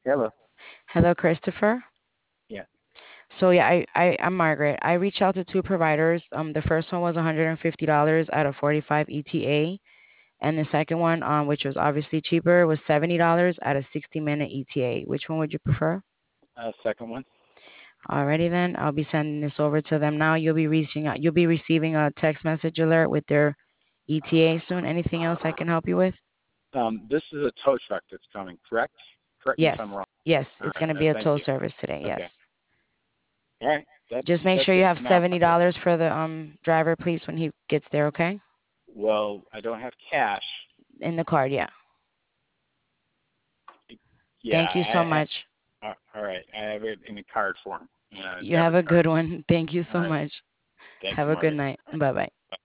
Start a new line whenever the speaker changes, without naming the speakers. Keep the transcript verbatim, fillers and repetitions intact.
Hello.
Hello, Christopher.
Yeah.
So yeah, I, I I'm Margaret. I reached out to two providers. Um, the first one was one hundred fifty dollars at a forty-five E T A, and the second one, um, which was obviously cheaper, was seventy dollars at a sixty minute E T A. Which one would you prefer?
Uh, second one.
Alrighty then, I'll be sending this over to them now. You'll be reaching out. You'll be receiving a text message alert with their E T A soon. Anything else I can help you with?
Um, this is a tow truck that's coming, correct? Correct me if I'm
Yes,
wrong.
yes,
All
it's
right.
gonna
Uh,
be a
thank
tow
you.
service today.
Okay.
Yes.
All right. That's
Just make
that's
sure you
it
have
for now.
seventy dollars for the um driver, please, when he gets there. Okay?
Well, I don't have cash.
In the card, yeah.
Yeah.
Thank you so
I,
much.
I, uh, all right. I have it in a card form, uh,
You have
debit
a
card.
good one. Thank you
All
so
right.
much.
Thank
Have
you,
a good
Margaret.
night.
All
Bye bye.
right.